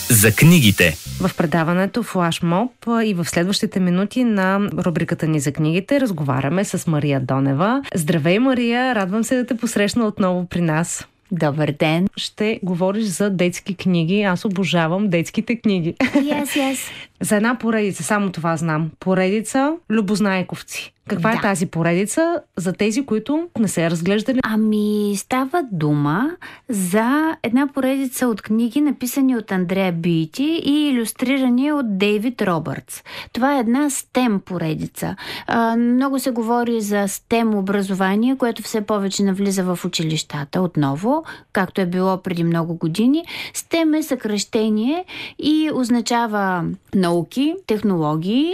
за книгите. В предаването Флашмоб и в следващите минути на рубриката ни за книгите разговаряме с Мария Донева. Здравей, Мария! Радвам се да те посрещна отново при нас. Добър ден! Ще говориш за детски книги. Аз обожавам детските книги. Yes. За една поредица, само това знам. Поредица Любознайковци. Каква е тази поредица за тези, които не се разглеждали? Става дума за една поредица от книги, написани от Андрея Бийти и илюстрирани от Дейвид Робъртс. Това е една STEM поредица. Много се говори за STEM образование, което все повече навлиза в училищата отново, както е било преди много години. STEM е съкръщение и означава науки, технологии,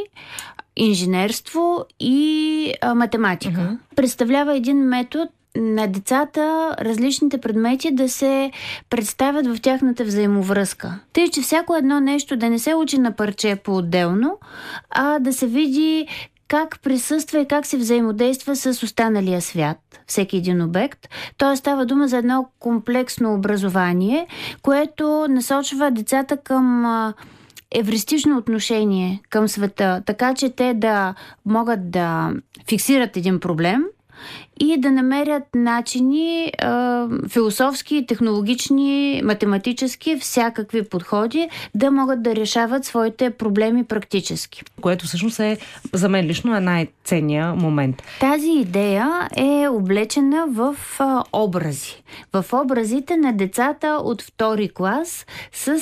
инженерство и математика. Представлява един метод на децата различните предмети да се представят в тяхната взаимовръзка. Тъй, че всяко едно нещо да не се учи на парче по-отделно, а да се види как присъства и как се взаимодейства с останалия свят, всеки един обект. Тоест става дума за едно комплексно образование, което насочва децата към евристично отношение към света, така че те да могат да фиксират един проблем и да намерят начини философски, технологични, математически, всякакви подходи, да могат да решават своите проблеми практически. Което всъщност е за мен лично най-ценният момент. Тази идея е облечена в образи. В образите на децата от втори клас с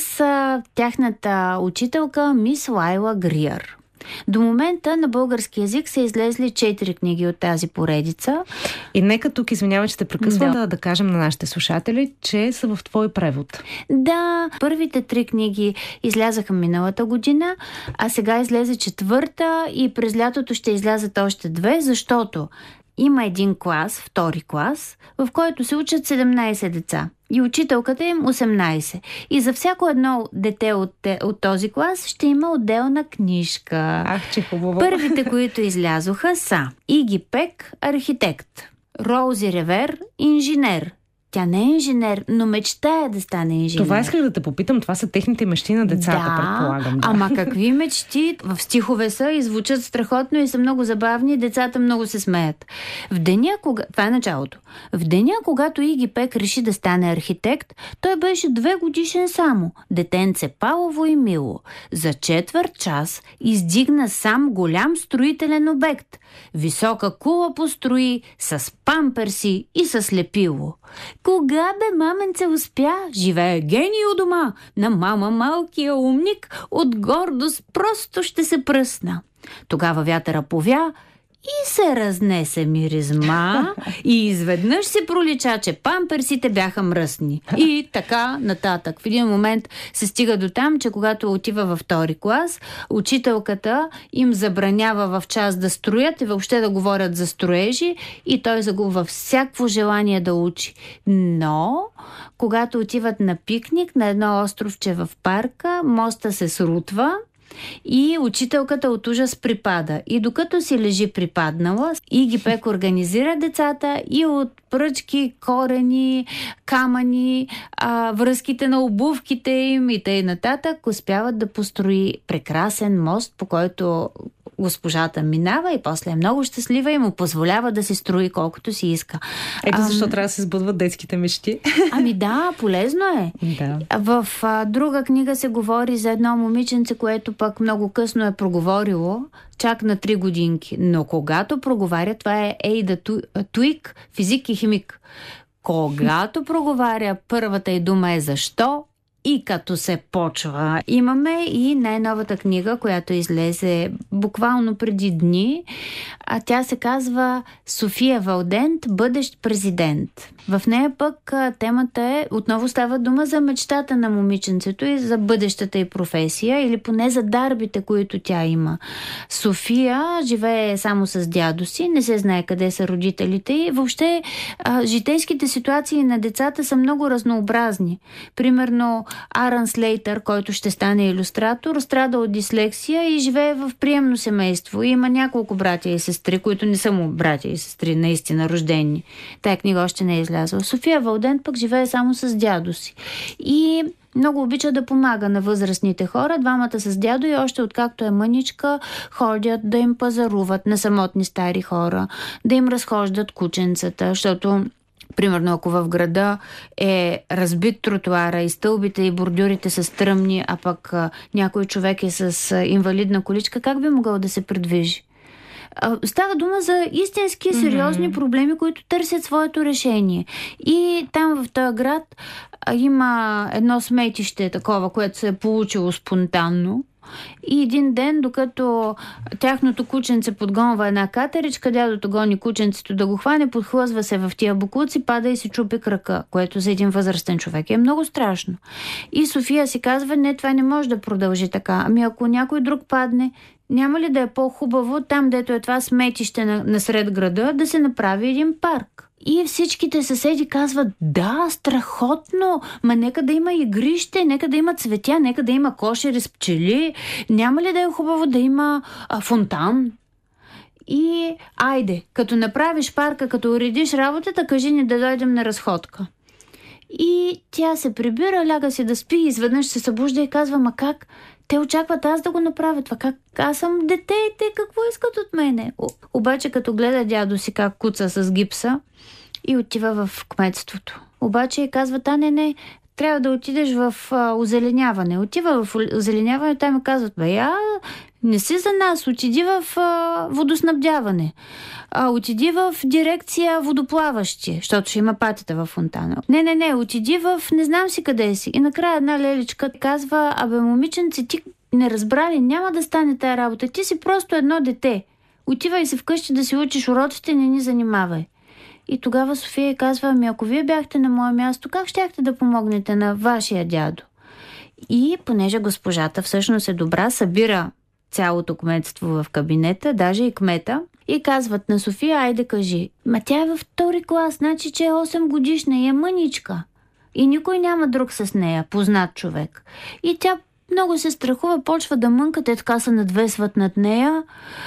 тяхната учителка мис Лайла Гриър. До момента на български език са излезли 4 книги от тази поредица. И нека тук, извинявай, че те прекъсвам, да кажем на нашите слушатели, че са в твой превод. Да, първите 3 книги излязаха миналата година, а сега излезе 4-та и през лятото ще излязат още 2, защото има един клас, втори клас, в който се учат 17 деца. И учителката им 18. И за всяко едно дете от този клас ще има отделна книжка. Ах, че хубаво. Първите, които излязоха са Иги Пек, архитект, Роузи Ревер, инженер. Тя не е инженер, но мечтае да стане инженер. Това исках да те попитам. Това са техните мечти на децата, предполагам. Да. Ама какви мечти? В стихове са и звучат страхотно и са много забавни. Децата много се смеят. Това е началото. В деня, когато Иги Пек реши да стане архитект, той беше 2 годишен само. Детенце палово и мило. За четвърт час издигна сам голям строителен обект. Висока кула построи с памперси и с лепило. Кога бе, маменце, успя? Живее гений у дома. На мама малкия умник от гордост просто ще се пръсна. Тогава вятъра повя и се разнесе миризма и изведнъж се пролича, че памперсите бяха мръсни. И така нататък. В един момент се стига до там, че когато отива във втори клас, учителката им забранява в час да строят и въобще да говорят за строежи и той загубва всякакво желание да учи. Но, когато отиват на пикник на едно островче в парка, моста се срутва и учителката от ужас припада. И докато си лежи припаднала, Иги Пек организира децата и от пръчки, корени, камъни, връзките на обувките им и т.н. нататък успяват да построи прекрасен мост, по който госпожата минава и после е много щастлива и му позволява да се строи колкото си иска. Ето защо трябва да се сбъдват детските мечти. Да, полезно е. Да. В друга книга се говори за едно момиченце, което пък много късно е проговорило, чак на 3 годинки. Но когато проговаря, това е Ейда Туик, физик и химик. Когато проговаря, първата й дума е защо, и като се почва. Имаме и най-новата книга, която излезе буквално преди дни. Тя се казва София Валдент, бъдещ президент. В нея пък темата е, отново става дума за мечтата на момиченцето и за бъдещата й професия, или поне за дарбите, които тя има. София живее само с дядо си, не се знае къде са родителите и въобще житейските ситуации на децата са много разнообразни. Примерно Аран Слейтър, който ще стане илюстратор, страда от дислексия и живее в приемно семейство. И има няколко братя и сестри, които не са му братя и сестри, наистина рождени. Тая книга още не е излязла. София Валдент пък живее само с дядо си. И много обича да помага на възрастните хора. Двамата с дядо и още откакто е мъничка ходят да им пазаруват на самотни стари хора, да им разхождат кученцата, защото примерно, ако в града е разбит тротуара и стълбите и бордюрите са стръмни, а пък някой човек е с инвалидна количка, как би могъл да се придвижи? Става дума за истински сериозни проблеми, които търсят своето решение. И там в този град има едно сметище такова, което се е получило спонтанно. И един ден, докато тяхното кученце подгонва една катеричка, дядото гони кученцето да го хване, подхлъзва се в тия бокуци, пада и си чупи крака, което за един възрастен човек е много страшно. И София си казва, не, това не може да продължи така. Ами ако някой друг падне, няма ли да е по-хубаво там, дето е това сметище насред града, да се направи един парк? И всичките съседи казват, да, страхотно, ма нека да има игрище, нека да има цветя, нека да има кошери с пчели, няма ли да е хубаво да има фонтан? И айде, като направиш парка, като уредиш работата, кажи ни да дойдем на разходка. И тя се прибира, ляга си да спи, изведнъж се събужда и казва, ма как? Те очакват аз да го направя това. Как? Аз съм дете и те какво искат от мене? Обаче като гледа дядо си как куца с гипса и отива в кметството. Обаче казва, не, трябва да отидеш в озеленяване. Отива в озеленяване, там ми казват, не си за нас, отиди в водоснабдяване. Отиди в дирекция водоплаващи, защото ще има патета във фонтана. Не, отиди в не знам си къде си. И накрая една леличка казва, момиченце, ти не разбрали, няма да стане тая работа. Ти си просто едно дете. Отивай се вкъщи да си учиш уроците, не ни занимавай. И тогава София казва, ако вие бяхте на мое място, как щяхте да помогнете на вашия дядо? И понеже госпожата всъщност е добра, събира цялото кметство в кабинета, даже и кмета, и казват на София, айде кажи, тя е във втори клас, значи, че е 8 годишна и е мъничка. И никой няма друг с нея, познат човек. И тя много се страхува, почва да мънка, те така се надвесват над нея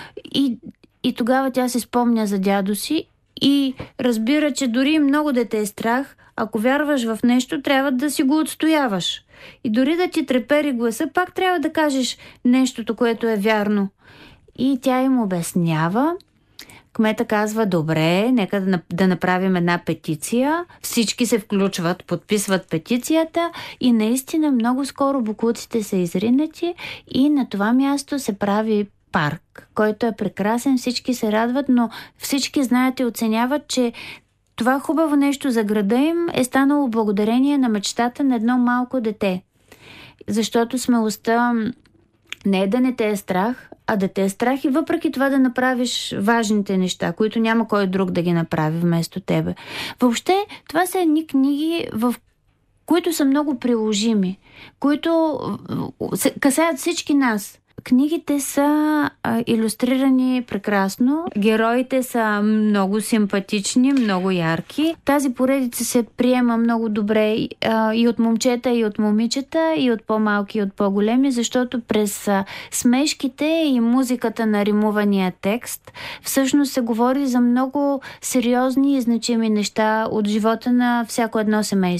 и тогава тя се спомня за дядо си и разбира, че дори много дете е страх, ако вярваш в нещо, трябва да си го отстояваш. И дори да ти трепери гласа, пак трябва да кажеш нещото, което е вярно. И тя им обяснява. Кмета казва, добре, нека да направим една петиция. Всички се включват, подписват петицията и наистина много скоро боклуците са изринати и на това място се прави парк, който е прекрасен, всички се радват, но всички знаят и оценяват, че това хубаво нещо за града им е станало благодарение на мечтата на едно малко дете. Защото смелостта не е да не те е страх, а да те е страх и въпреки това да направиш важните неща, които няма кой друг да ги направи вместо тебе. Въобще, това са едни книги, в които са много приложими, които касаят всички нас. Книгите са илюстрирани прекрасно. Героите са много симпатични, много ярки. Тази поредица се приема много добре и от момчета, и от момичета, и от по-малки, и от по-големи, защото през смешките и музиката на римувания текст всъщност се говори за много сериозни и значими неща от живота на всяко едно семейство.